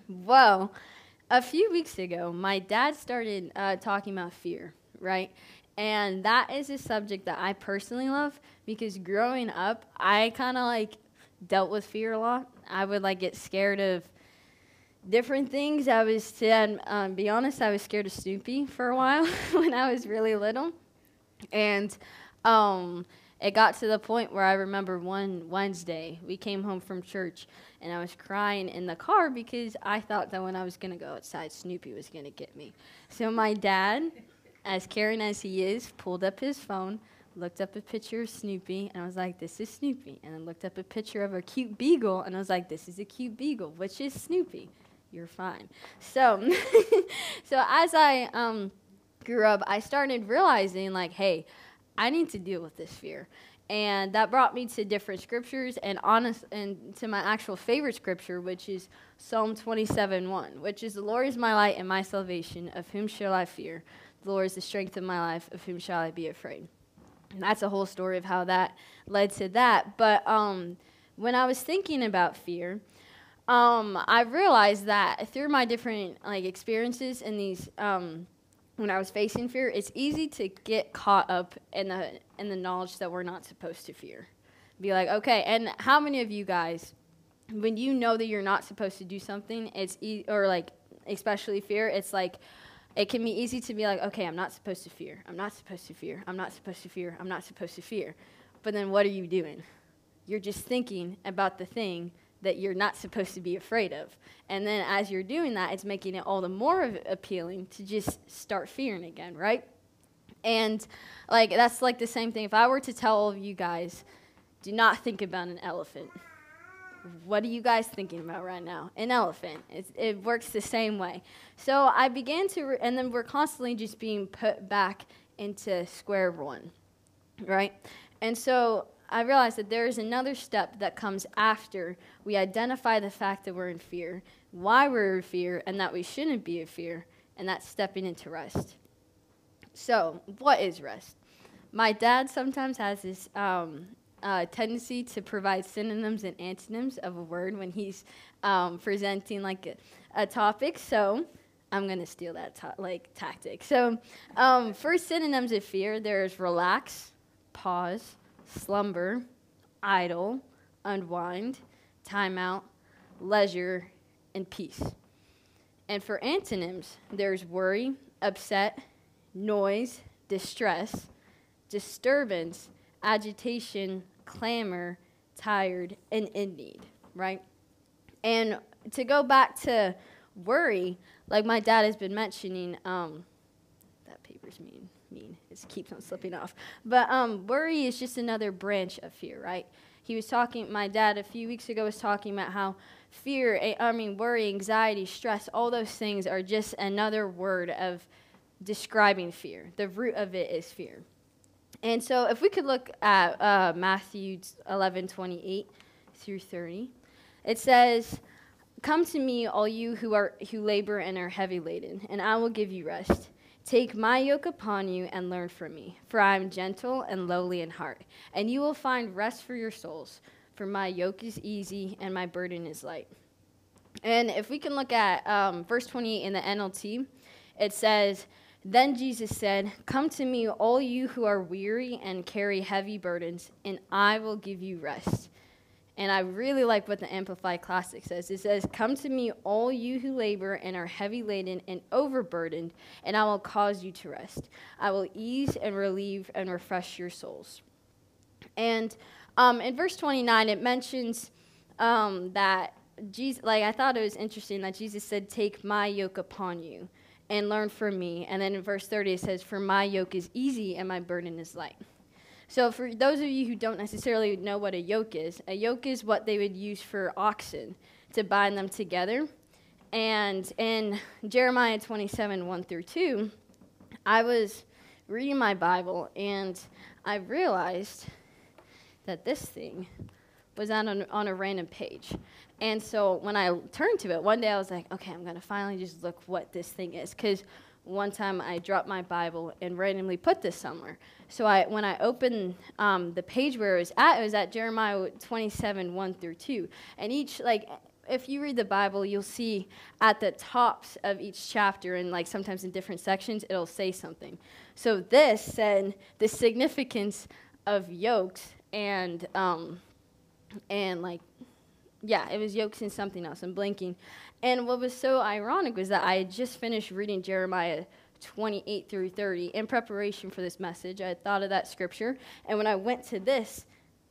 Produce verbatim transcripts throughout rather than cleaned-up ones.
Well, a few weeks ago, my dad started uh, talking about fear, right? And that is a subject that I personally love because growing up, I kind of like dealt with fear a lot. I would like get scared of different things. I was, to um, be honest, I was scared of Snoopy for a while when I was really little. And um, it got to the point where I remember one Wednesday, we came home from church, and I was crying in the car because I thought that when I was going to go outside, Snoopy was going to get me. So my dad, as caring as he is, pulled up his phone, looked up a picture of Snoopy, and I was like, this is Snoopy. And then looked up a picture of a cute beagle, and I was like, this is a cute beagle. Which is Snoopy? You're fine. So, so as I um, grew up, I started realizing, like, hey, I need to deal with this fear. And that brought me to different scriptures and honest and to my actual favorite scripture, which is Psalm twenty-seven one, which is, the Lord is my light and my salvation, of whom shall I fear? The Lord is the strength of my life, of whom shall I be afraid? And that's a whole story of how that led to that. But um, when I was thinking about fear, um, I realized that through my different like experiences in these um, when I was facing fear, it's easy to get caught up in the in the knowledge that we're not supposed to fear. Be like, okay, and how many of you guys, when you know that you're not supposed to do something, it's e- or like especially fear, it's like it can be easy to be like, okay, I'm not supposed to fear. I'm not supposed to fear. I'm not supposed to fear. I'm not supposed to fear. But then what are you doing? You're just thinking about the thing that you're not supposed to be afraid of. And then as you're doing that, it's making it all the more appealing to just start fearing again, right? And like that's like the same thing. If I were to tell all of you guys, do not think about an elephant. What are you guys thinking about right now? An elephant. It's, it works the same way. So I began to, re- and then we're constantly just being put back into square one, right? And so I realized that there is another step that comes after we identify the fact that we're in fear, why we're in fear, and that we shouldn't be in fear, and that's stepping into rest. So, what is rest? My dad sometimes has this um, uh, tendency to provide synonyms and antonyms of a word when he's um, presenting like a, a topic. So, I'm gonna steal that ta- like tactic. So, um, for synonyms of fear, there's relax, pause, slumber, idle, unwind, timeout, leisure, and peace. And for antonyms, there's worry, upset, noise, distress, disturbance, agitation, clamor, tired, and in need, right? And to go back to worry, like my dad has been mentioning, um, that paper's mean. mean. It keeps on slipping off. But um, worry is just another branch of fear, right? He was talking, my dad a few weeks ago was talking about how fear, I mean, worry, anxiety, stress, all those things are just another word of describing fear. The root of it is fear. And so if we could look at uh, Matthew eleven twenty-eight through thirty, it says, "Come to me, all you who are who labor and are heavy laden, and I will give you rest. Take my yoke upon you and learn from me, for I am gentle and lowly in heart, and you will find rest for your souls. For my yoke is easy and my burden is light." And if we can look at um, verse twenty-eight in the N L T, it says, "Then Jesus said, 'Come to me, all you who are weary and carry heavy burdens, and I will give you rest.'" And I really like what the Amplified Classic says. It says, "Come to me, all you who labor and are heavy laden and overburdened, and I will cause you to rest. I will ease and relieve and refresh your souls." And um, in verse twenty-nine, it mentions um, that Jesus, like I thought it was interesting that Jesus said, "Take my yoke upon you and learn from me." And then in verse thirty, it says, "For my yoke is easy and my burden is light." So for those of you who don't necessarily know what a yoke is, a yoke is what they would use for oxen to bind them together. And in Jeremiah twenty-seven, one through two, I was reading my Bible, and I realized that this thing was on a, on a random page. And so when I turned to it, one day I was like, okay, I'm going to finally just look what this thing is, because one time I dropped my Bible and randomly put this somewhere. So I, when I opened um, the page where it was at, it was at Jeremiah twenty-seven, one through two. And each, like, if you read the Bible, you'll see at the tops of each chapter, and like sometimes in different sections, it'll say something. So this said the significance of yokes and um, and like, yeah, it was yokes and something else. I'm blinking. And what was so ironic was that I had just finished reading Jeremiah twenty-eight through thirty in preparation for this message. I had thought of that scripture, and when I went to this,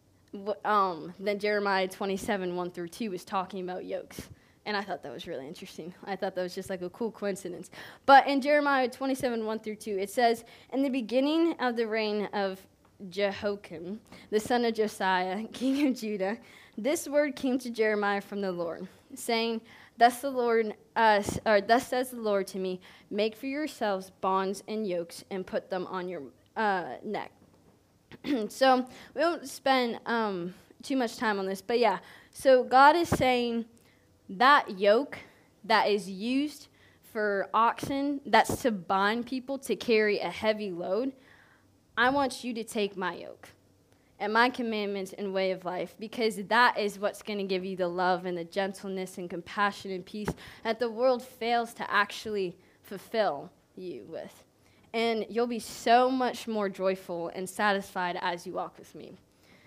um, then Jeremiah twenty-seven, one through two was talking about yokes. And I thought that was really interesting. I thought that was just like a cool coincidence. But in Jeremiah twenty-seven, one through two, it says, "In the beginning of the reign of Jehoiakim, the son of Josiah, king of Judah, this word came to Jeremiah from the Lord, saying, Thus the Lord, uh, or thus says the Lord to me, make for yourselves bonds and yokes and put them on your uh, neck." So we won't spend um, too much time on this, but yeah. So God is saying that yoke that is used for oxen, that's to bind people to carry a heavy load, I want you to take my yoke and my commandments and way of life, because that is what's going to give you the love and the gentleness and compassion and peace that the world fails to actually fulfill you with. And you'll be so much more joyful and satisfied as you walk with me.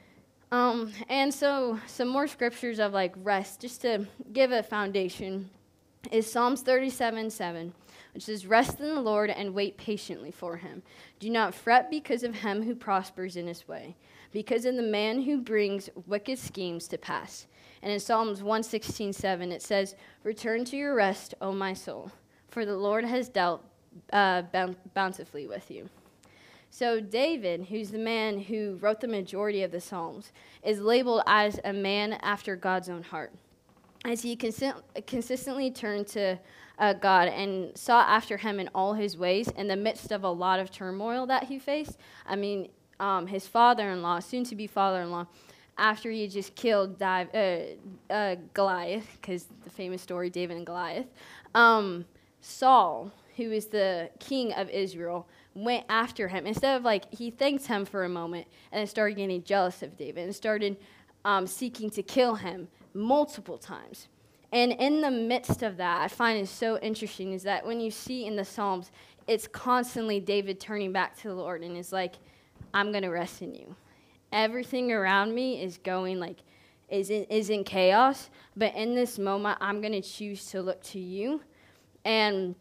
Um, and so some more scriptures of like rest, just to give a foundation, is Psalms thirty-seven, seven, which says, "Rest in the Lord and wait patiently for him. Do not fret because of him who prospers in his way, because of the man who brings wicked schemes to pass." And in Psalms one sixteen, seven, it says, "Return to your rest, O my soul, for the Lord has dealt uh, bountifully with you." So David, who's the man who wrote the majority of the Psalms, is labeled as a man after God's own heart, as he consi- consistently turned to uh, God and sought after him in all his ways in the midst of a lot of turmoil that he faced. I mean, um, his father-in-law, soon-to-be father-in-law, after he had just killed Di- uh, uh, Goliath, because the famous story, David and Goliath, um, Saul, who is the king of Israel, went after him. Instead of, like, he thanked him for a moment and then started getting jealous of David and started um, seeking to kill him multiple times. And in the midst of that, I find it so interesting is that when you see in the Psalms, it's constantly David turning back to the Lord and is like, I'm going to rest in you. Everything around me is going like, is in, is in chaos, but in this moment, I'm going to choose to look to you. And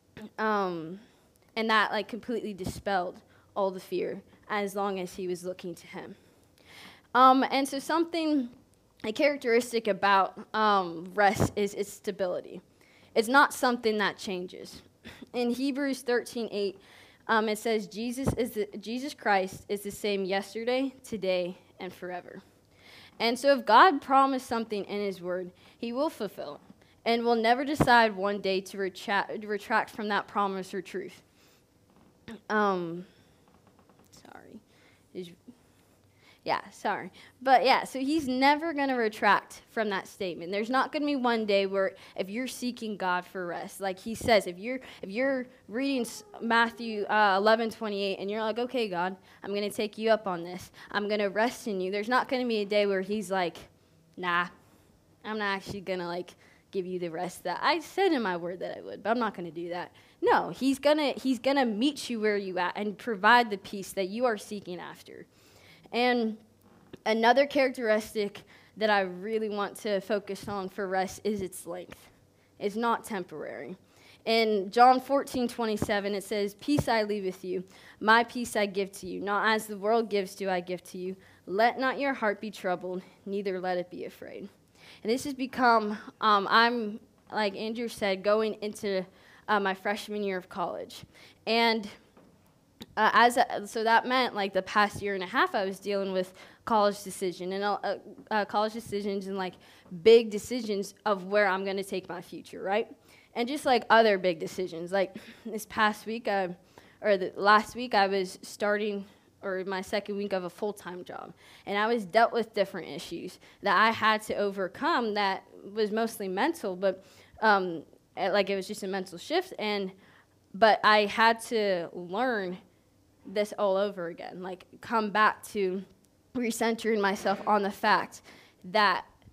um, and that like completely dispelled all the fear as long as he was looking to him. Um, and so something, a characteristic about um, rest is its stability. It's not something that changes. In Hebrews thirteen eight, um, it says, Jesus is the, Jesus Christ is the same yesterday, today, and forever. And so if God promised something in his word, he will fulfill it and will never decide one day to retract, retract from that promise or truth. Um, sorry. Is, yeah, sorry. But yeah, so he's never going to retract from that statement. There's not going to be one day where if you're seeking God for rest, like he says, if you're if you're reading Matthew uh, eleven twenty-eight and you're like, okay, God, I'm going to take you up on this. I'm going to rest in you. There's not going to be a day where he's like, nah, I'm not actually going to like give you the rest that I said in my word that I would, but I'm not going to do that. No, he's going to he's going to meet you where you at and provide the peace that you are seeking after. And another characteristic that I really want to focus on for rest is its length. It's not temporary. In John fourteen twenty-seven, it says, "Peace I leave with you, my peace I give to you. Not as the world gives do I give to you. Let not your heart be troubled, neither let it be afraid." And this has become, um, I'm, like Andrew said, going into uh, my freshman year of college. And uh, as a, so that meant, like, the past year and a half I was dealing with college decision and uh, uh, college decisions and, like, big decisions of where I'm going to take my future, right? And just, like, other big decisions. Like, this past week, uh, or the last week, I was starting or my second week of a full-time job. And I was dealt with different issues that I had to overcome that was mostly mental, but um, like it was just a mental shift. And but I had to learn this all over again, like come back to recentering myself on the fact that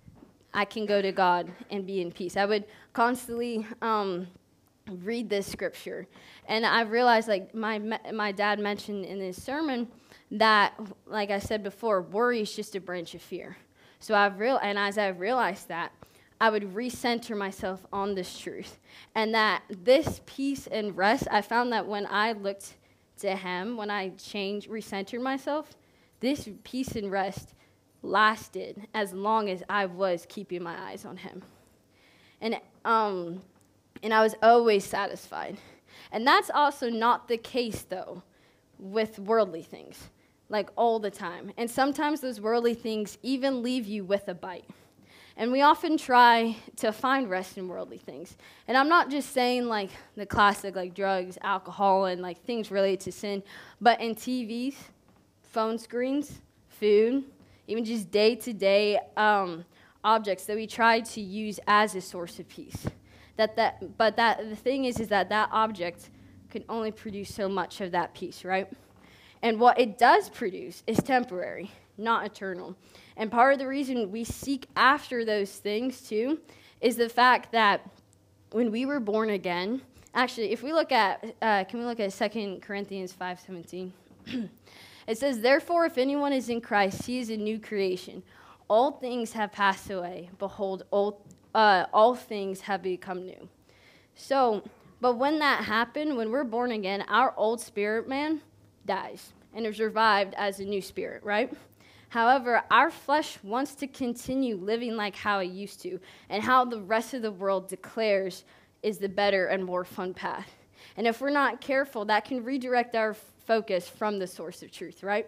I can go to God and be in peace. I would constantly um, read this scripture. And I realized, like my my dad mentioned in his sermon, that, like I said before, worry is just a branch of fear. So I've real and as I realized that, I would recenter myself on this truth. And that this peace and rest, I found that when I looked to him, when I changed, recentered myself, this peace and rest lasted as long as I was keeping my eyes on him. And um, and I was always satisfied. And that's also not the case, though, with worldly things, like all the time. And sometimes those worldly things even leave you with a bite. And we often try to find rest in worldly things. And I'm not just saying, like, the classic, like, drugs, alcohol, and, like, things related to sin, but in T Vs, phone screens, food, even just day-to-day um, objects that we try to use as a source of peace. That that, but that the thing is, is that that object can only produce so much of that peace, right? And what it does produce is temporary, not eternal. And part of the reason we seek after those things, too, is the fact that when we were born again, actually, if we look at, uh, can we look at Second Corinthians five seventeen? It says, therefore, if anyone is in Christ, he is a new creation. All things have passed away. Behold, all, uh, all things have become new. So, but when that happened, when we're born again, our old spirit man dies and is revived as a new spirit, right? However, our flesh wants to continue living like how it used to, and how the rest of the world declares is the better and more fun path. And if we're not careful, that can redirect our focus from the source of truth, right?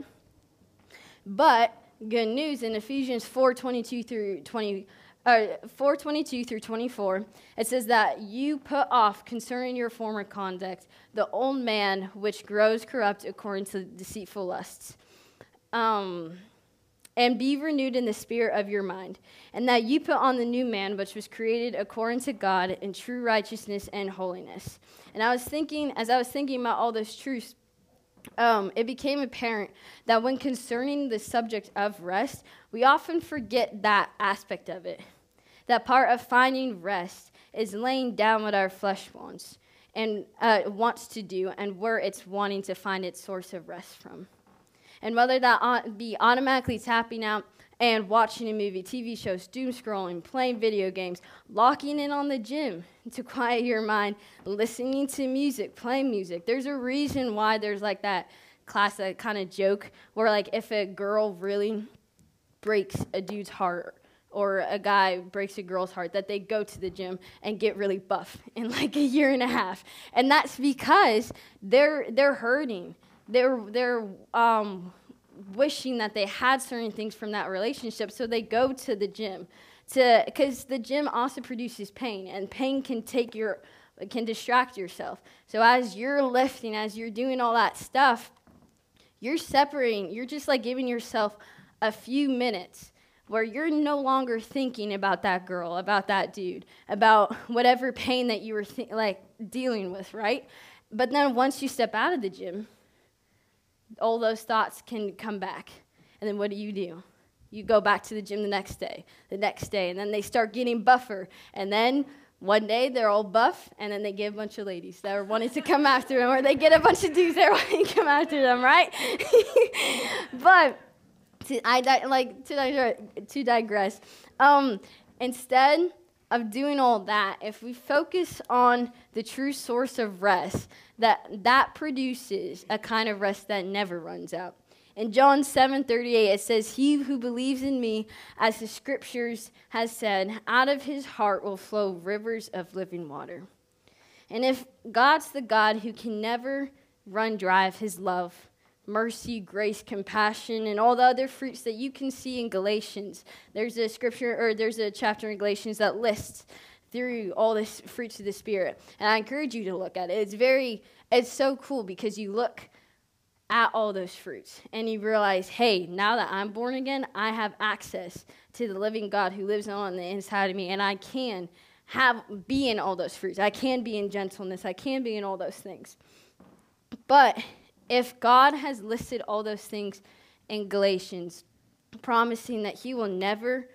But good news, in Ephesians four twenty-two through twenty, uh, four twenty-two through twenty-four, it says that you put off concerning your former conduct the old man which grows corrupt according to deceitful lusts. Um... And be renewed in the spirit of your mind, and that you put on the new man, which was created according to God in true righteousness and holiness. And I was thinking, as I was thinking about all those truths, um, it became apparent that when concerning the subject of rest, we often forget that aspect of it. That part of finding rest is laying down what our flesh wants and uh, wants to do, and where it's wanting to find its source of rest from. And whether that be automatically tapping out and watching a movie, T V shows, doom scrolling, playing video games, locking in on the gym to quiet your mind, listening to music, playing music. There's a reason why there's like that classic kind of joke where, like, if a girl really breaks a dude's heart or a guy breaks a girl's heart, that they go to the gym and get really buff in like a year and a half. And that's because they're they're hurting. They're they're um, wishing that they had certain things from that relationship, so they go to the gym, to because the gym also produces pain, and pain can take your can distract yourself. So as you're lifting, as you're doing all that stuff, you're separating. You're just like giving yourself a few minutes where you're no longer thinking about that girl, about that dude, about whatever pain that you were th- like dealing with, right? But then once you step out of the gym, all those thoughts can come back. And then what do you do? You go back to the gym the next day, the next day, and then they start getting buffer. And then one day they're all buff, and then they get a bunch of ladies that are wanting to come after them, or they get a bunch of dudes that are wanting to come after them, right? But to, I di- like to, dig- to digress, um, instead of doing all that, if we focus on the true source of rest, that that produces a kind of rest that never runs out. In John seven thirty-eight, it says, he who believes in me, as the scriptures has said, out of his heart will flow rivers of living water. And if God's the God who can never run dry of his love, mercy, grace, compassion, and all the other fruits that you can see in Galatians. There's a scripture, or there's a chapter in Galatians that lists through all the fruits of the Spirit. And I encourage you to look at it. It's very, it's so cool because you look at all those fruits and you realize, hey, now that I'm born again, I have access to the living God who lives on the inside of me, and I can have, be in all those fruits. I can be in gentleness. I can be in all those things. But if God has listed all those things in Galatians, promising that he will never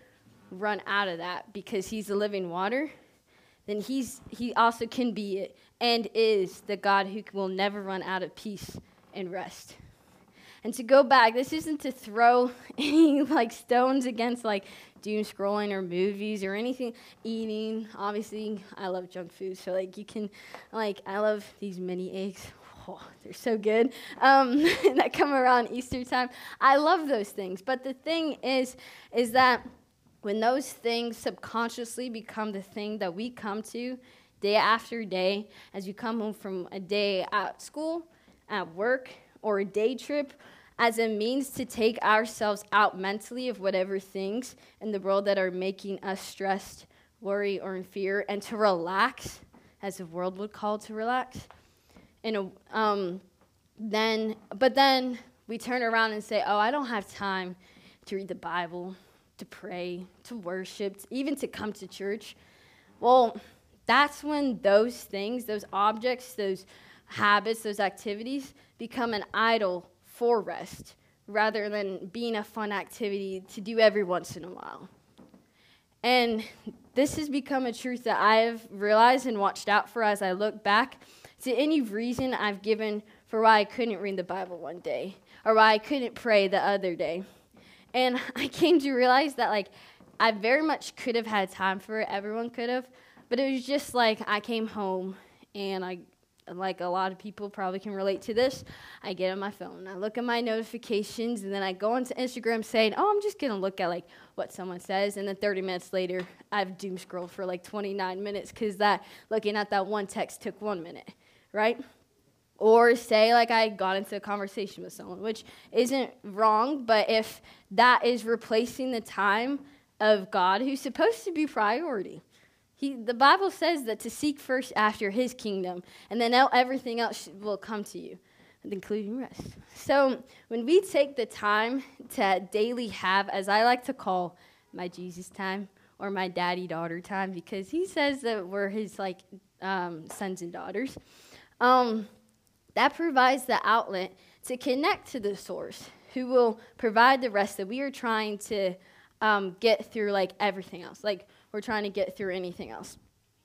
run out of that because he's the living water, then he's he also can be it and is the God who will never run out of peace and rest. And to go back, this isn't to throw any like stones against like doom scrolling or movies or anything, eating. Obviously, I love junk food, so like you can, like I love these mini eggs. Oh, they're so good. Um, that come around Easter time. I love those things. But the thing is, is that when those things subconsciously become the thing that we come to day after day, as you come home from a day at school, at work, or a day trip, as a means to take ourselves out mentally of whatever things in the world that are making us stressed, worry, or in fear, and to relax, as the world would call to relax. And a, um, then, but then we turn around and say, "Oh, I don't have time to read the Bible, to pray, to worship, even to come to church." Well, that's when those things, those objects, those habits, those activities become an idol for rest rather than being a fun activity to do every once in a while. And this has become a truth that I have realized and watched out for as I look back to any reason I've given for why I couldn't read the Bible one day or why I couldn't pray the other day. And I came to realize that, like, I very much could have had time for it. Everyone could have. But it was just like I came home and I, like a lot of people probably can relate to this, I get on my phone. I look at my notifications and then I go onto Instagram saying, oh, I'm just going to look at like what someone says. And then thirty minutes later, I've doom scrolled for like twenty-nine minutes because that looking at that one text took one minute, right? Or say like I got into a conversation with someone, which isn't wrong, but if that is replacing the time of God, who's supposed to be priority. He, the Bible says that to seek first after his kingdom, and then everything else will come to you, including rest. So when we take the time to daily have, as I like to call my Jesus time, or my daddy-daughter time, because he says that we're his like um, sons and daughters, um, that provides the outlet to connect to the source, who will provide the rest that we are trying to um, get through like everything else. Like, we're trying to get through anything else.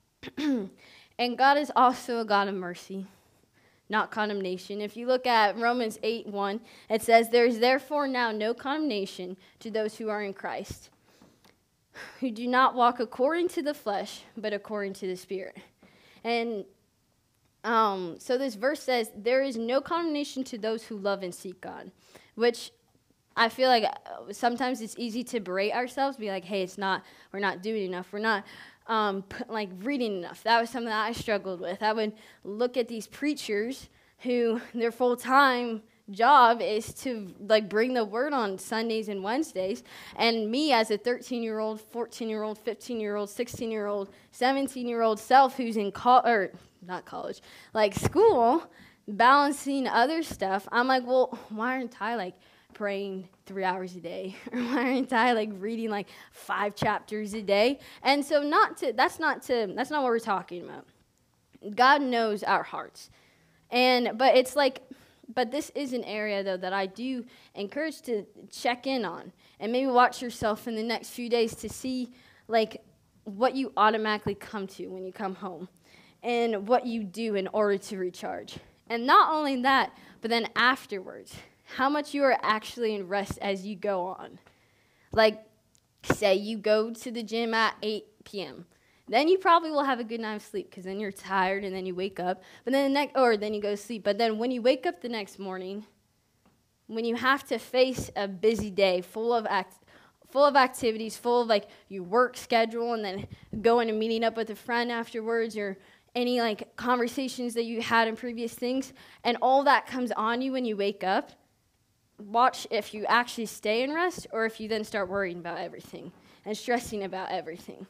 And God is also a God of mercy, not condemnation. If you look at Romans eight one, it says, there is therefore now no condemnation to those who are in Christ, who do not walk according to the flesh, but according to the Spirit. And um, so this verse says, there is no condemnation to those who love and seek God, which I feel like sometimes it's easy to berate ourselves, be like, hey, it's not, we're not doing enough. We're not, um, like, reading enough. That was something that I struggled with. I would look at these preachers who their full-time job is to, like, bring the word on Sundays and Wednesdays. And me as a thirteen-year-old, fourteen-year-old, fifteen-year-old, sixteen-year-old, seventeen-year-old self who's in college, or not college, like school, balancing other stuff, I'm like, well, why aren't I, like, praying three hours a day? Or why aren't I like reading like five chapters a day? And so not to, that's not to, that's not what we're talking about. God knows our hearts. And, but it's like, but this is an area though that I do encourage to check in on and maybe watch yourself in the next few days to see like what you automatically come to when you come home and what you do in order to recharge. And not only that, but then afterwards, how much you are actually in rest as you go on. Like, say you go to the gym at eight p.m. Then you probably will have a good night's sleep because then you're tired and then you wake up. But then the next, or then you go to sleep. But then when you wake up the next morning, when you have to face a busy day full of act, full of activities, full of like your work schedule, and then going and meeting up with a friend afterwards, or any like conversations that you had in previous things, and all that comes on you when you wake up. Watch if you actually stay in rest or if you then start worrying about everything and stressing about everything.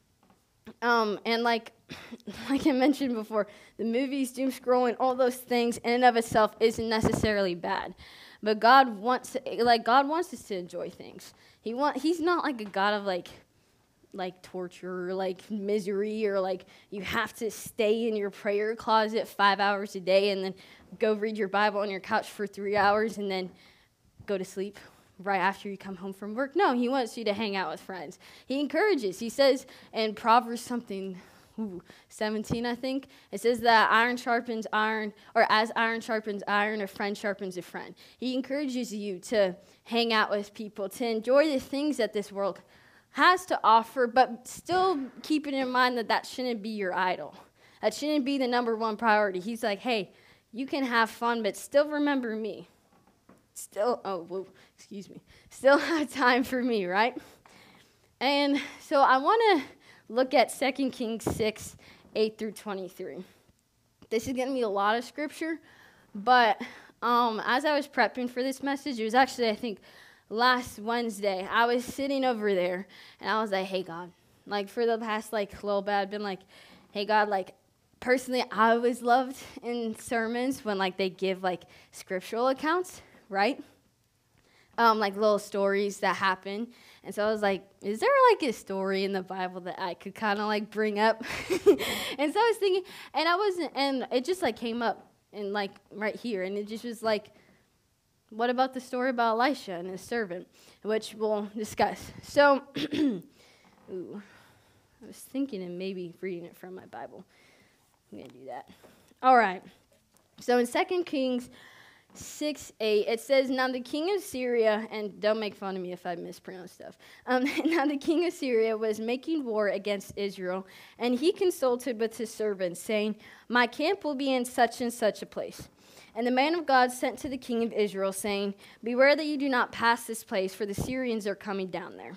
Um, and like, like I mentioned before, the movies, doom scrolling, all those things in and of itself isn't necessarily bad. But God wants, to, like God wants us to enjoy things. He want, He's not like a God of like, like torture or like misery or like you have to stay in your prayer closet five hours a day and then go read your Bible on your couch for three hours and then go to sleep. right after you come home from work. No, he wants you to hang out with friends. He encourages. He says in Proverbs something, ooh, seventeen, I think, it says that iron sharpens iron, or as iron sharpens iron, a friend sharpens a friend. He encourages you to hang out with people, to enjoy the things that this world has to offer, but still keeping in mind that that shouldn't be your idol. That shouldn't be the number one priority. He's like, hey, you can have fun, but still remember me. Still, oh, whoa, excuse me. Still have time for me, right? And so I want to look at Second Kings six, eight through twenty-three. This is going to be a lot of scripture, but um, as I was prepping for this message, it was actually, I think, last Wednesday, I was sitting over there, and I was like, hey, God. Like, for the past, like, little bit, I've been like, hey, God, like, personally, I always loved in sermons when, like, they give, like, scriptural accounts, right? Um, like, little stories that happen. And so I was like, is there, like, a story in the Bible that I could kind of, like, bring up? And so I was thinking, and I wasn't, and it just, like, came up, and, like, right here, and it just was like, what about the story about Elisha and his servant, which we'll discuss. So, ooh, I was thinking of maybe reading it from my Bible. I'm going to do that. All right. So in Second Kings six, eight, it says, now the king of Syria, and don't make fun of me if I mispronounce stuff. Um, now the king of Syria was making war against Israel, and he consulted with his servants, saying, my camp will be in such and such a place. And the man of God sent to the king of Israel, saying, beware that you do not pass this place, for the Syrians are coming down there.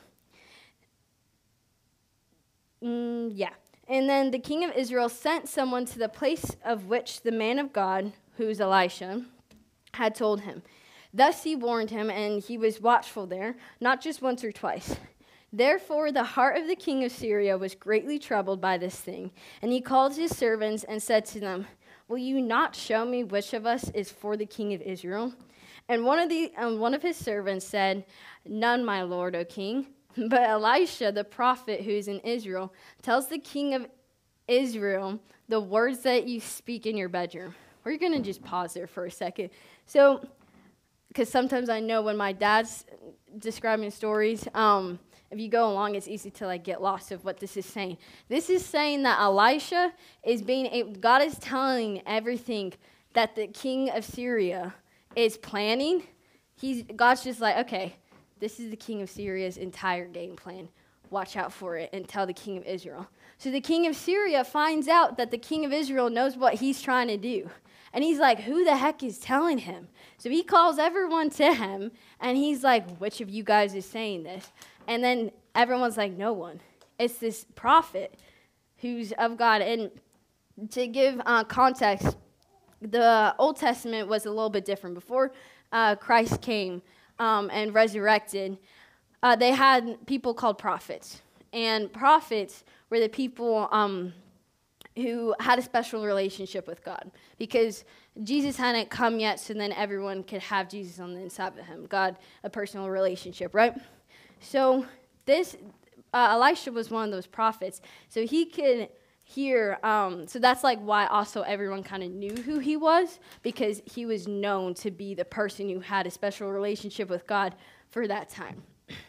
Mm, yeah. And then the king of Israel sent someone to the place of which the man of God, who is Elisha, had told him. Thus he warned him, and he was watchful there, not just once or twice. Therefore the heart of the king of Syria was greatly troubled by this thing. And he called his servants and said to them, will you not show me which of us is for the king of Israel? And one of the um, one of his servants said, none, my lord, O king. But Elisha, the prophet who is in Israel, tells the king of Israel the words that you speak in your bedroom. We're going to just pause there for a second. So, because sometimes I know when my dad's describing stories, um, if you go along, it's easy to like get lost of what this is saying. This is saying that Elisha is being, able, God is telling everything that the king of Syria is planning. He's God's just like, okay, this is the king of Syria's entire game plan. Watch out for it and tell the king of Israel. So the king of Syria finds out that the king of Israel knows what he's trying to do. And he's like, who the heck is telling him? So he calls everyone to him, and he's like, which of you guys is saying this? And then everyone's like, no one. It's this prophet who's of God. And to give uh, context, the Old Testament was a little bit different. Before uh, Christ came um, and resurrected, uh, they had people called prophets. And prophets were the people um, who had a special relationship with God, because Jesus hadn't come yet, so then everyone could have Jesus on the inside of him. God, a personal relationship, right? So this, uh, Elisha was one of those prophets, so he could hear, um, so that's like why also everyone kind of knew who he was, because he was known to be the person who had a special relationship with God for that time.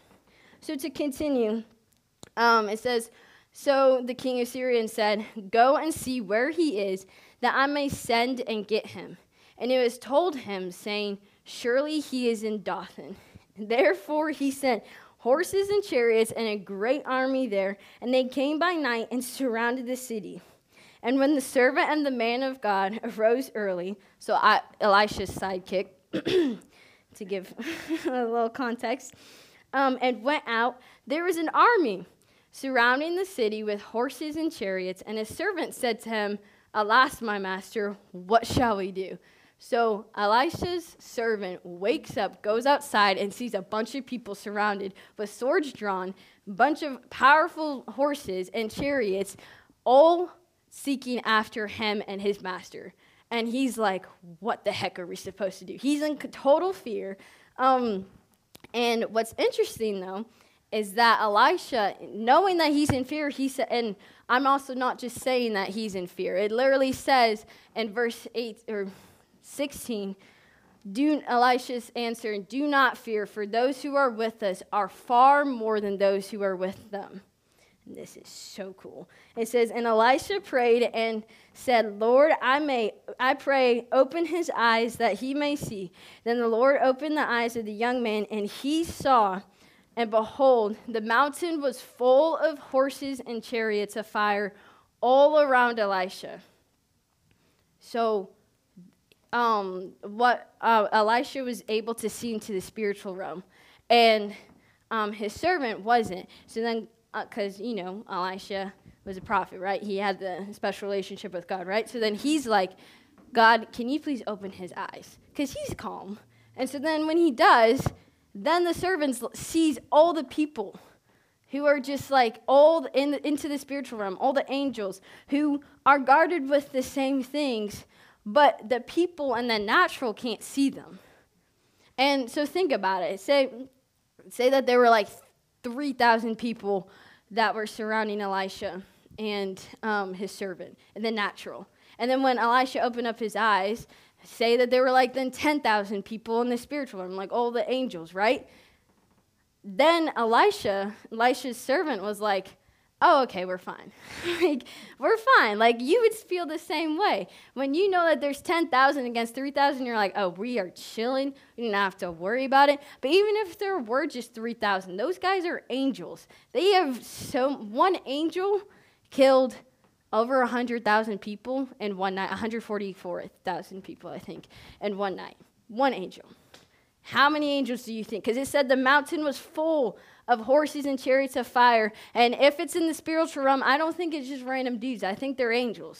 So to continue, um, it says, so the king of Syria said, go and see where he is, that I may send and get him. And it was told him, saying, surely he is in Dothan. Therefore he sent horses and chariots and a great army there, and they came by night and surrounded the city. And when the servant and the man of God arose early, so I, Elisha's sidekick, to give a little context, um, and went out, there was an army surrounding the city with horses and chariots, and his servant said to him, alas, my master, what shall we do? So Elisha's servant wakes up, goes outside, and sees a bunch of people surrounded with swords drawn, a bunch of powerful horses and chariots, all seeking after him and his master. And he's like, what the heck are we supposed to do? He's in total fear. Um, and what's interesting, though, is that Elisha, knowing that he's in fear, he said, and I'm also not just saying that he's in fear. It literally says in verse eight or sixteen, Do Elisha answered, "Do not fear, for those who are with us are far more than those who are with them." And this is so cool. It says, "And Elisha prayed and said, Lord, I may, I pray, open his eyes that he may see. Then the Lord opened the eyes of the young man, and he saw, and behold, the mountain was full of horses and chariots of fire all around Elisha." So, um, what uh, Elisha was able to see into the spiritual realm, and um, his servant wasn't. So then, because, uh, you know, Elisha was a prophet, right? He had the special relationship with God, right? So then he's like, God, can you please open his eyes? Because he's calm. And so then when he does, then the servant sees all the people who are just like all in the, into the spiritual realm, all the angels who are guarded with the same things, but the people and the natural can't see them. And so think about it. Say, say that there were like three thousand people that were surrounding Elisha and um, his servant, and the natural. And then when Elisha opened up his eyes, say that there were like then ten thousand people in the spiritual realm, like all the angels, right? Then Elisha, Elisha's servant was like, oh, okay, we're fine. Like, we're fine. Like, you would feel the same way. When you know that there's ten thousand against three thousand, you're like, oh, we are chilling. We didn't have to worry about it. But even if there were just three thousand, those guys are angels. They have so, one angel killed over one hundred thousand people in one night, one hundred forty-four thousand people, I think, in one night. One angel. How many angels do you think? Because it said the mountain was full of horses and chariots of fire. And if it's in the spiritual realm, I don't think it's just random dudes. I think they're angels.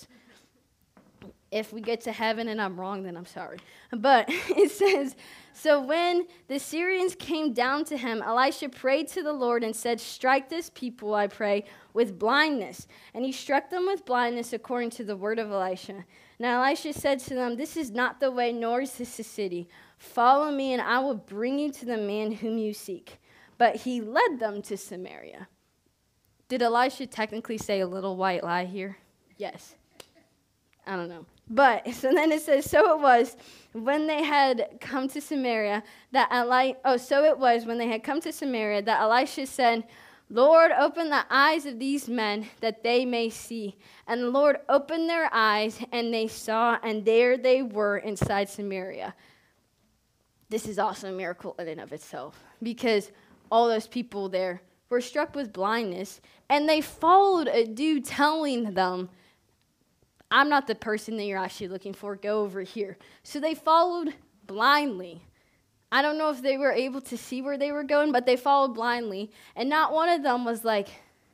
If we get to heaven and I'm wrong, then I'm sorry. But it says, so when the Syrians came down to him, Elisha prayed to the Lord and said, strike this people, I pray, with blindness. And he struck them with blindness according to the word of Elisha. Now Elisha said to them, this is not the way, nor is this the city. Follow me, and I will bring you to the man whom you seek. But he led them to Samaria. Did Elisha technically say a little white lie here? Yes. I don't know. But, so then it says, so it was when they had come to Samaria that Eli, oh, so it was when they had come to Samaria that Elisha said, Lord, open the eyes of these men that they may see. And the Lord opened their eyes, and they saw, and there they were inside Samaria. This is also a miracle in and of itself, because all those people there were struck with blindness, and they followed a dude telling them, I'm not the person that you're actually looking for, go over here. So they followed blindly. I don't know if they were able to see where they were going, but they followed blindly, and not one of them was like,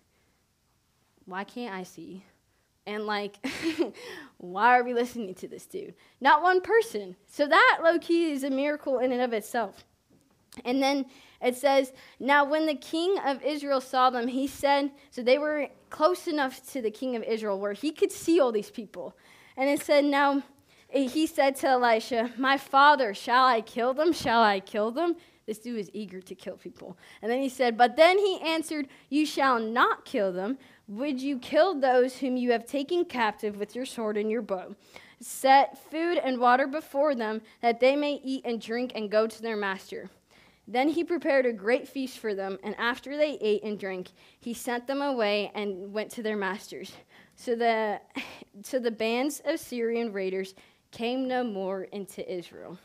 why can't I see? And like, why are we listening to this dude? Not one person. So that, low-key, is a miracle in and of itself. And then it says, now when the king of Israel saw them, he said, so they were close enough to the king of Israel where he could see all these people. And it said, now he said to Elisha, my father, shall I kill them? Shall I kill them? This dude is eager to kill people. And then he said, but then he answered, you shall not kill them. Would you kill those whom you have taken captive with your sword and your bow? Set food and water before them, that they may eat and drink and go to their master. Then he prepared a great feast for them, and after they ate and drank, he sent them away and went to their masters. So the, so the bands of Syrian raiders came no more into Israel.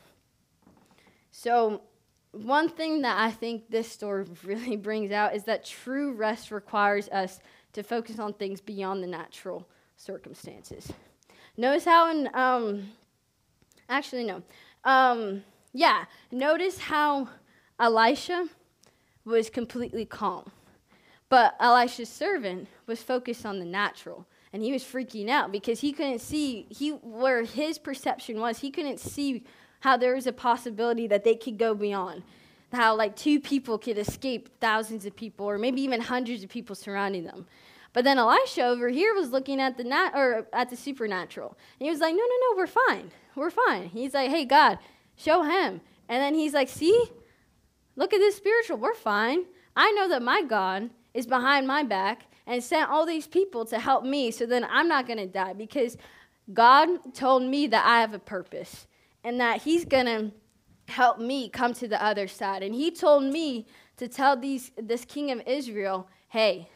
So one thing that I think this story really brings out is that true rest requires us to focus on things beyond the natural circumstances. Notice how in, um, actually no, um, yeah, notice how Elisha was completely calm, but Elisha's servant was focused on the natural, and he was freaking out because he couldn't see, he where his perception was, he couldn't see how there was a possibility that they could go beyond, how like two people could escape thousands of people or maybe even hundreds of people surrounding them. But then Elisha over here was looking at the nat- or at the supernatural. And he was like, no, no, no, we're fine. We're fine. He's like, hey, God, show him. And then he's like, see, look at this spiritual. We're fine. I know that my God is behind my back and sent all these people to help me, so then I'm not going to die, because God told me that I have a purpose and that he's going to help me come to the other side. And he told me to tell these this king of Israel, hey,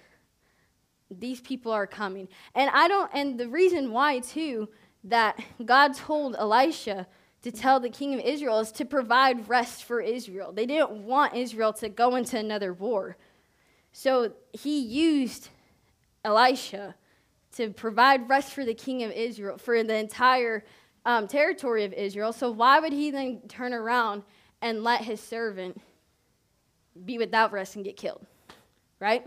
these people are coming. And I don't, and the reason why too, that God told Elisha to tell the king of Israel is to provide rest for Israel. They didn't want Israel to go into another war. So he used Elisha to provide rest for the king of Israel, for the entire um, territory of Israel. So why would he then turn around and let his servant be without rest and get killed, right?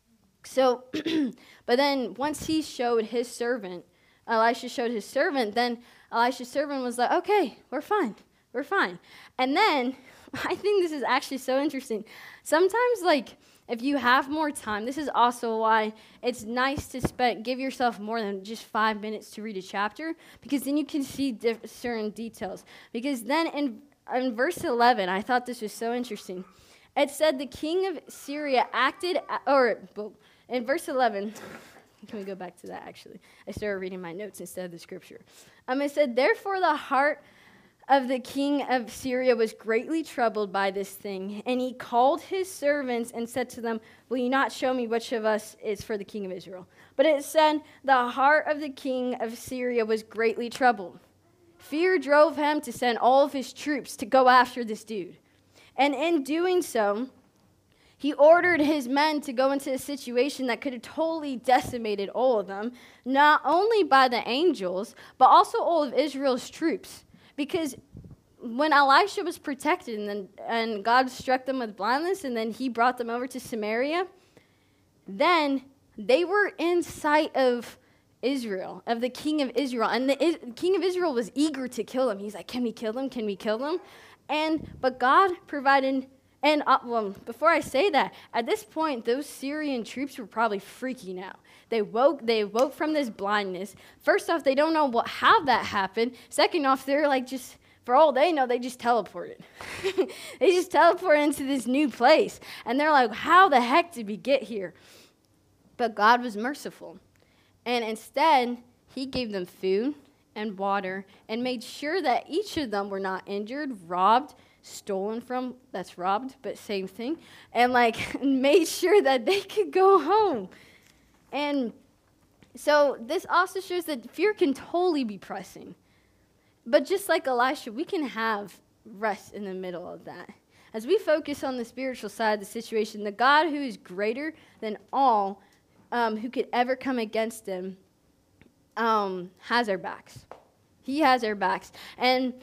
So, but then once he showed his servant, Elisha showed his servant, then Elisha's servant was like, okay, we're fine, we're fine. And then, I think this is actually so interesting. Sometimes, like, if you have more time, this is also why it's nice to spend, give yourself more than just five minutes to read a chapter, because then you can see diff- certain details. Because then in, in verse eleven, I thought this was so interesting. It said the king of Syria acted, or in verse eleven, can we go back to that actually? I started reading my notes instead of the scripture. Um, it said, therefore the heart of the king of Syria was greatly troubled by this thing, and he called his servants and said to them, will you not show me which of us is for the king of Israel? But it said, the heart of the king of Syria was greatly troubled. Fear drove him to send all of his troops to go after this dude. And in doing so, he ordered his men to go into a situation that could have totally decimated all of them, not only by the angels, but also all of Israel's troops. Because when Elisha was protected and, then, and God struck them with blindness and then he brought them over to Samaria, then they were in sight of Israel, of the king of Israel. And the I- king of Israel was eager to kill them. He's like, can we kill them? Can we kill them? And but God provided, and uh, well, before I say that, at this point, those Syrian troops were probably freaking out. They woke, they woke from this blindness. First off, they don't know what how that happened. Second off, they're like just, for all they know, they just teleported. They just teleported into this new place. And they're like, how the heck did we get here? But God was merciful. And instead, he gave them food and water and made sure that each of them were not injured, robbed, stolen from, that's robbed, but same thing, and like made sure that they could go home. And so this also shows that fear can totally be pressing. But just like Elisha, we can have rest in the middle of that. As we focus on the spiritual side of the situation, the God who is greater than all um, who could ever come against him um, has our backs. He has our backs. And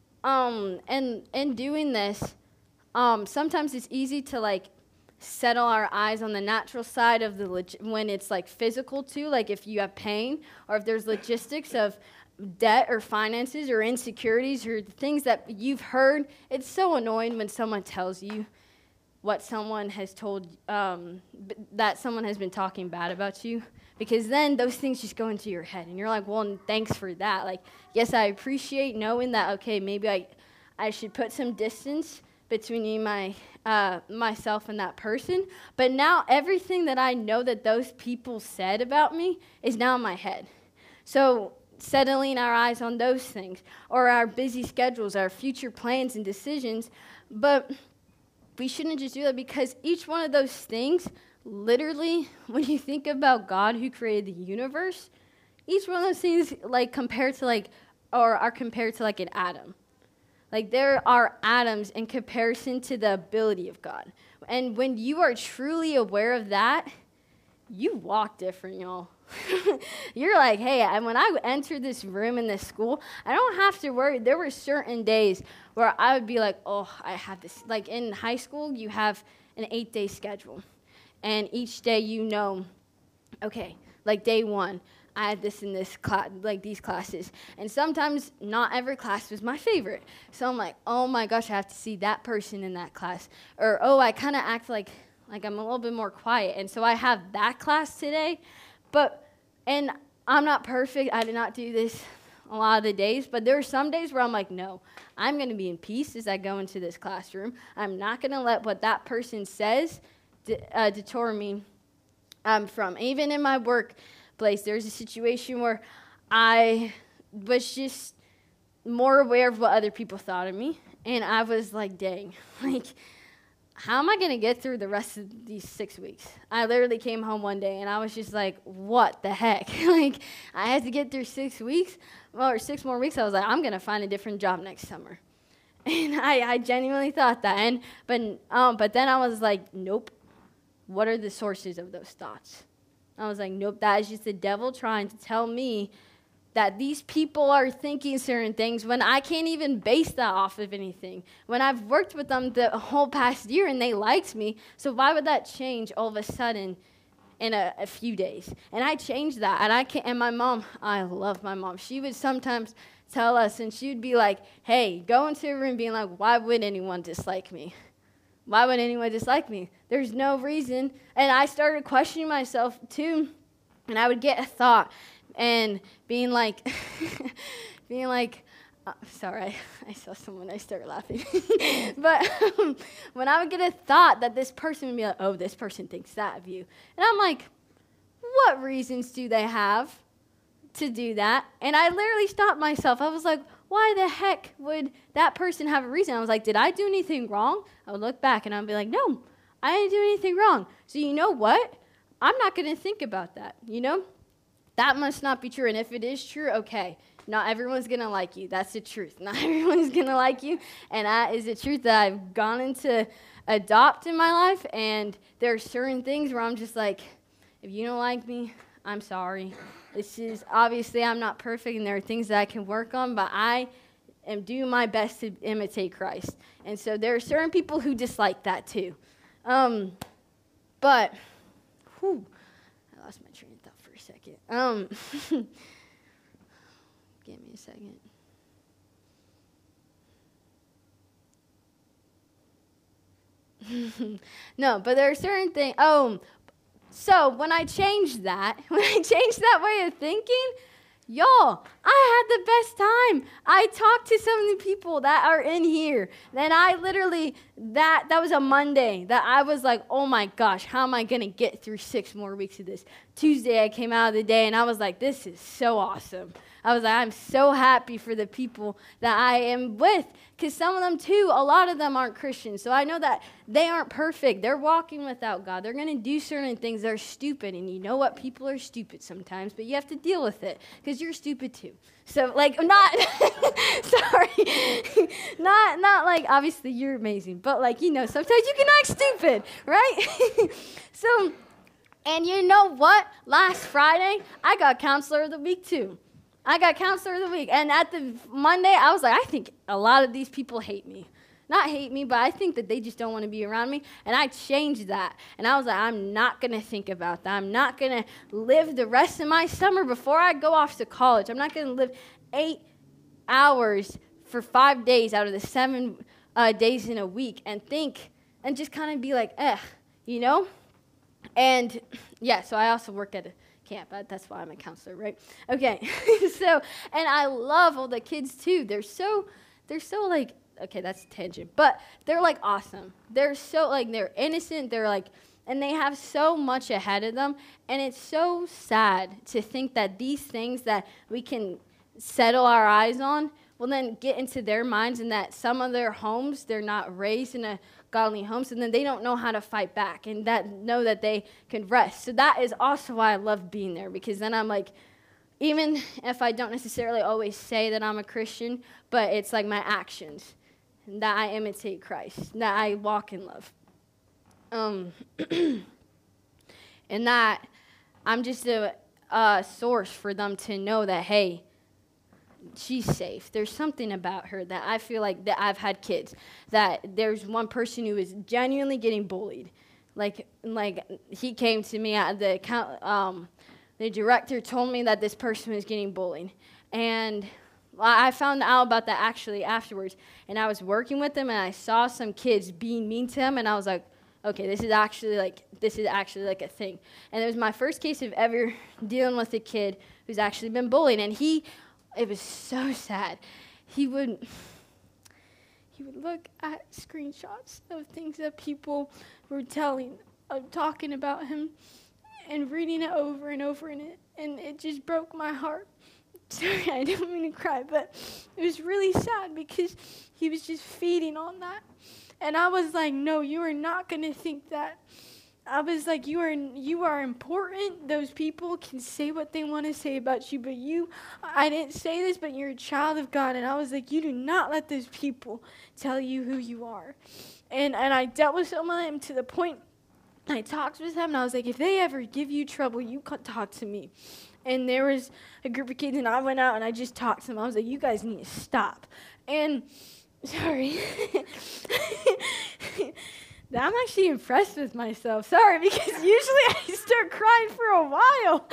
um, and in doing this, um, sometimes it's easy to like settle our eyes on the natural side of the log- when it's like physical too, like if you have pain or if there's logistics of debt or finances or insecurities or things that you've heard. It's so annoying when someone tells you what someone has told, um, b- that someone has been talking bad about you, because then those things just go into your head and you're like, well, thanks for that. Like, yes, I appreciate knowing that, okay, maybe I, I should put some distance between me, my, uh, myself and that person. But now everything that I know that those people said about me is now in my head. So settling our eyes on those things, or our busy schedules, our future plans and decisions. But we shouldn't just do that, because each one of those things, literally, when you think about God who created the universe, each one of those things, like, compared to, like, or are compared to, like, an atom. Like, there are atoms in comparison to the ability of God. And when you are truly aware of that, you walk different, y'all. You're like, hey, I, when I entered this room in this school, I don't have to worry. There were certain days where I would be like, oh, I have this. Like in high school, you have an eight-day schedule. And each day you know, okay, like day one, I had this and this class, like these classes. And sometimes not every class was my favorite. So I'm like, oh my gosh, I have to see that person in that class. Or, oh, I kind of act like, like I'm a little bit more quiet. And so I have that class today. But, and I'm not perfect. I did not do this a lot of the days. But there are some days where I'm like, no, I'm going to be in peace as I go into this classroom. I'm not going to let what that person says de- uh, detour me um, from. Even in my workplace, there's a situation where I was just more aware of what other people thought of me. And I was like, dang, like, how am I going to get through the rest of these six weeks? I literally came home one day, and I was just like, what the heck? Like, I had to get through six weeks, well, or six more weeks. I was like, I'm going to find a different job next summer. And I, I genuinely thought that. And but um, but then I was like, nope. What are the sources of those thoughts? I was like, nope, that is just the devil trying to tell me that these people are thinking certain things when I can't even base that off of anything. When I've worked with them the whole past year and they liked me, so why would that change all of a sudden in a, a few days? And I changed that, and I can't, and my mom, I love my mom. She would sometimes tell us, and she would be like, hey, go into a room being like, why would anyone dislike me? Why would anyone dislike me? There's no reason. And I started questioning myself too, and I would get a thought and being like, being like, uh, sorry, I saw someone, I started laughing. But um, when I would get a thought that this person would be like, oh, this person thinks that of you. And I'm like, what reasons do they have to do that? And I literally stopped myself. I was like, why the heck would that person have a reason? I was like, did I do anything wrong? I would look back and I'd be like, no, I didn't do anything wrong. So you know what? I'm not going to think about that, you know? That must not be true. And if it is true, okay. Not everyone's going to like you. That's the truth. Not everyone's going to like you. And that is the truth that I've gone into adopt in my life. And there are certain things where I'm just like, if you don't like me, I'm sorry. This is, obviously, I'm not perfect, and there are things that I can work on, but I am doing my best to imitate Christ. And so there are certain people who dislike that too. Um, but, whew, I lost my train of thought for a second. Um, give me a second. No, but there are certain things. Oh, so when I changed that, when I changed that way of thinking, y'all, I had the best time. I talked to some of the people that are in here. Then I literally, that that was a Monday that I was like, oh my gosh, how am I going to get through six more weeks of this? Tuesday, I came out of the day, and I was like, this is so awesome. I was like, I'm so happy for the people that I am with, because some of them, too, a lot of them aren't Christians. So I know that they aren't perfect. They're walking without God. They're going to do certain things that are stupid, and you know what? People are stupid sometimes, but you have to deal with it, because you're stupid, too. So, like, not, sorry, not, not like, obviously, you're amazing, but, like, you know, sometimes you can act stupid, right? So, and you know what? Last Friday, I got Counselor of the Week, too. I got Counselor of the Week. And at the Monday, I was like, I think a lot of these people hate me. Not hate me, but I think that they just don't want to be around me. And I changed that. And I was like, I'm not going to think about that. I'm not going to live the rest of my summer before I go off to college. I'm not going to live eight hours for five days out of the seven uh, days in a week and think and just kind of be like, eh, you know? And, yeah, so I also work at a camp. That's why I'm a counselor, right? Okay. So, and I love all the kids, too. They're so, they're so, like, okay, that's a tangent, but they're, like, awesome. They're so, like, they're innocent. They're, like, and they have so much ahead of them, and it's so sad to think that these things that we can settle our eyes on will then get into their minds, and that some of their homes, they're not raised in a godly homes, and then they don't know how to fight back and that know that they can rest. So that is also why I love being there, because then I'm like, even if I don't necessarily always say that I'm a Christian, but it's like my actions, that I imitate Christ, that I walk in love. Um, and that I'm just a, a source for them to know that, hey, she's safe. There's something about her that I feel like that I've had kids, that there's one person who is genuinely getting bullied. Like, like he came to me at the account, um, the director told me that this person was getting bullied. And I found out about that actually afterwards. And I was working with them, and I saw some kids being mean to him, and I was like, okay, this is actually like, this is actually like a thing. And it was my first case of ever dealing with a kid who's actually been bullied. And he, it was so sad. He would, he would look at screenshots of things that people were telling, of talking about him, and reading it over and over, and it, and it just broke my heart sorry, I don't mean to cry, but it was really sad because he was just feeding on that. And I was like, no, you are not going to think that. I was like, you are you are important. Those people can say what they want to say about you, but you, I didn't say this, but you're a child of God. And I was like, you do not let those people tell you who you are. And and I dealt with some of them to the point I talked with them, and I was like, if they ever give you trouble, you can talk to me. And there was a group of kids, and I went out, and I just talked to them. I was like, you guys need to stop. And, sorry. I'm actually impressed with myself. Sorry, because usually I start crying for a while.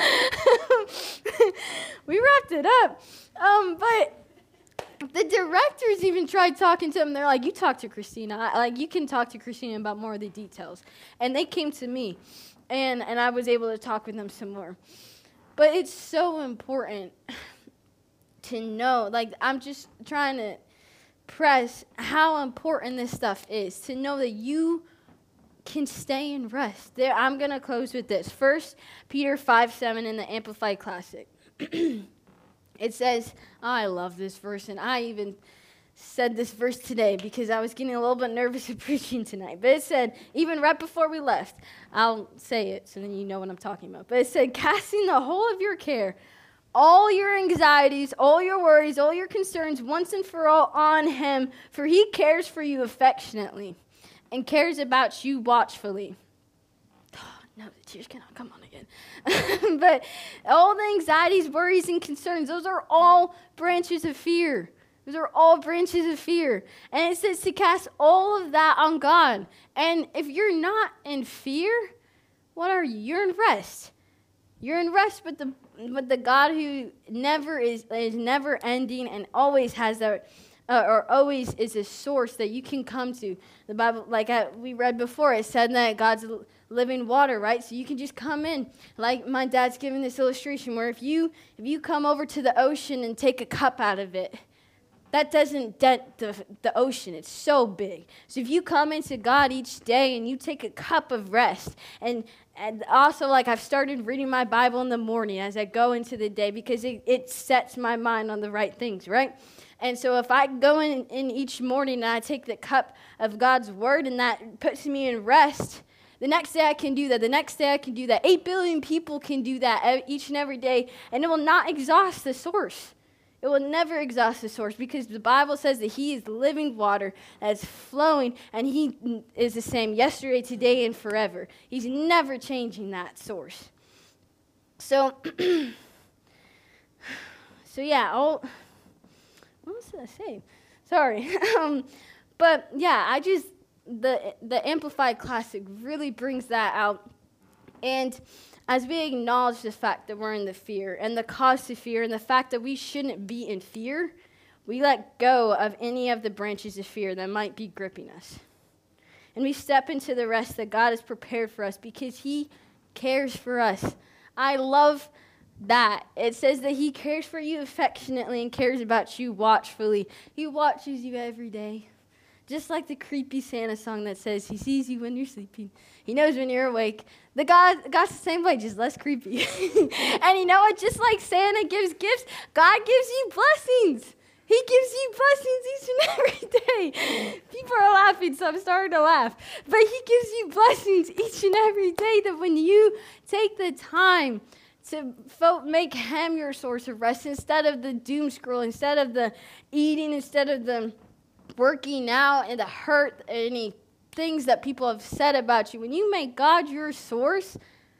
We wrapped it up. Um, but the directors even tried talking to them. They're like, you talk to Christina. I, like, you can talk to Christina about more of the details. And they came to me, and, and I was able to talk with them some more. But it's so important to know. Like, I'm just trying to press how important this stuff is, to know that you can stay in rest. There, I'm going to close with this. First Peter five seven in the Amplified Classic. It says, oh, I love this verse, and I even said this verse today because I was getting a little bit nervous of preaching tonight. But it said, even right before we left, I'll say it so then you know what I'm talking about. But it said, casting the whole of your care, all your anxieties, all your worries, all your concerns, once and for all on him, for he cares for you affectionately and cares about you watchfully. Oh, no, the tears cannot come on again. But all the anxieties, worries, and concerns, those are all branches of fear. Those are all branches of fear. And it says to cast all of that on God. And if you're not in fear, what are you? You're in rest. You're in rest with the with the God who never is is never ending and always has that, uh, or always is a source that you can come to. The Bible, like I, we read before, it said that God's living water, right? So you can just come in. Like my dad's giving this illustration where if you if you come over to the ocean and take a cup out of it, that doesn't dent the, the ocean. It's so big. So if you come into God each day and you take a cup of rest, and and also like I've started reading my Bible in the morning as I go into the day because it, it sets my mind on the right things, right? And so if I go in, in each morning and I take the cup of God's word and that puts me in rest, the next day I can do that. The next day I can do that. Eight billion people can do that each and every day, and it will not exhaust the source. It will never exhaust the source because the Bible says that he is living water that's flowing, and he is the same yesterday, today, and forever. He's never changing that source. So, so yeah, I'll, what was I saying? Sorry. um, but yeah, I just, the the Amplified Classic really brings that out. And as we acknowledge the fact that we're in the fear and the cause to fear and the fact that we shouldn't be in fear, we let go of any of the branches of fear that might be gripping us. And we step into the rest that God has prepared for us because he cares for us. I love that. It says that he cares for you affectionately and cares about you watchfully. He watches you every day. Just like the creepy Santa song that says he sees you when you're sleeping. He knows when you're awake. The God, God's the same way, just less creepy. And you know what? Just like Santa gives gifts, God gives you blessings. He gives you blessings each and every day. People are laughing, so I'm starting to laugh. But he gives you blessings each and every day that when you take the time to make him your source of rest instead of the doom scroll, instead of the eating, instead of the working out and the hurt, any things that people have said about you. When you make God your source,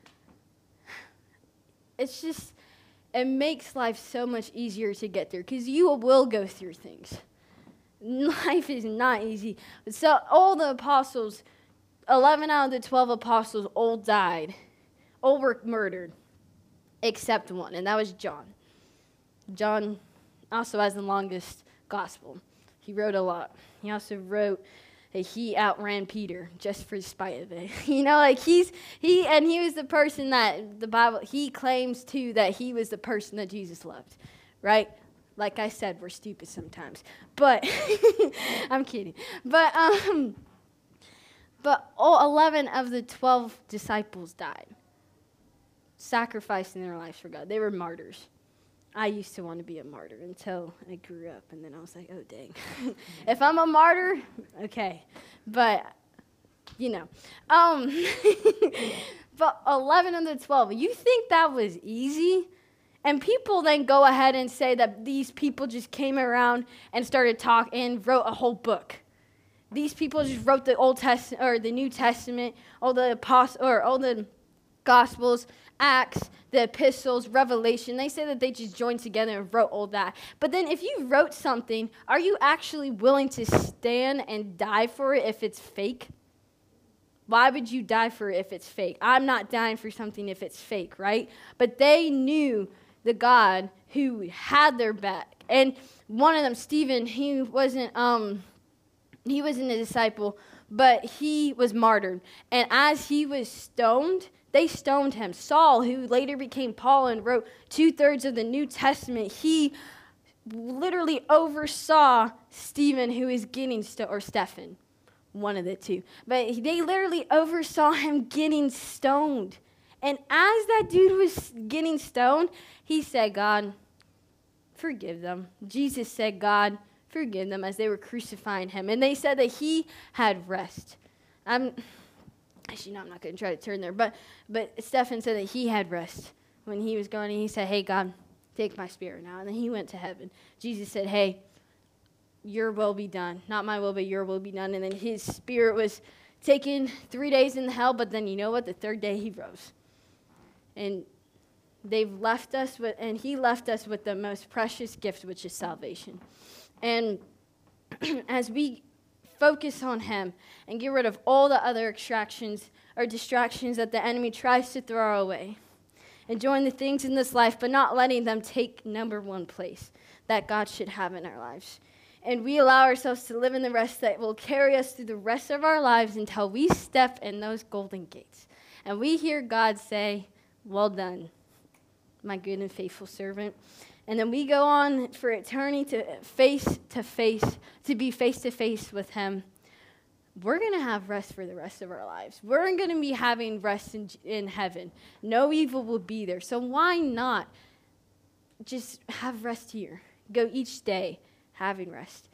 it's just, it makes life so much easier to get through because you will go through things. Life is not easy. So all the apostles, eleven out of the twelve apostles all died, all were murdered, except one, and that was John. John also has the longest gospel. He wrote a lot. He also wrote that he outran Peter just for spite of it. You know, like he's, he, and he was the person that the Bible, he claims too that he was the person that Jesus loved, right? Like I said, we're stupid sometimes, but I'm kidding. But, um, but all eleven of the twelve disciples died, sacrificing their lives for God. They were martyrs. I used to want to be a martyr until I grew up, and then I was like, oh, dang. If I'm a martyr, okay. But, you know. Um, but eleven of the twelve, you think that was easy? And people then go ahead and say that these people just came around and started talking and wrote a whole book. These people just wrote the Old Testament or the New Testament, all the apostles or all the Gospels, Acts, the epistles, Revelation. They say that they just joined together and wrote all that. But then if you wrote something, are you actually willing to stand and die for it if it's fake? Why would you die for it if it's fake? I'm not dying for something if it's fake, right? But they knew the God who had their back. And one of them, Stephen, he wasn't um he wasn't a disciple, but he was martyred. And as he was stoned, they stoned him. Saul, who later became Paul and wrote two-thirds of the New Testament, he literally oversaw Stephen, who is getting stoned, or Stephen, one of the two. But they literally oversaw him getting stoned. And as that dude was getting stoned, he said, God, forgive them. Jesus said, God, forgive them, as they were crucifying him. And they said that he had rest. I'm, actually, no, I'm not going to try to turn there. But, but Stephen said that he had rest when he was going. And he said, hey, God, take my spirit now. And then he went to heaven. Jesus said, hey, your will be done. Not my will, but your will be done. And then his spirit was taken three days in the hell. But then you know what? The third day he rose. And they've left us with, and he left us with the most precious gift, which is salvation. And as we focus on him and get rid of all the other extractions or distractions that the enemy tries to throw our way, enjoying the things in this life, but not letting them take number one place that God should have in our lives. And we allow ourselves to live in the rest that will carry us through the rest of our lives until we step in those golden gates. And we hear God say, well done, my good and faithful servant. And then we go on for eternity to face to face, to be face to face with him. We're going to have rest for the rest of our lives. We're going to be having rest in, in heaven. No evil will be there. So why not just have rest here? Go each day having rest.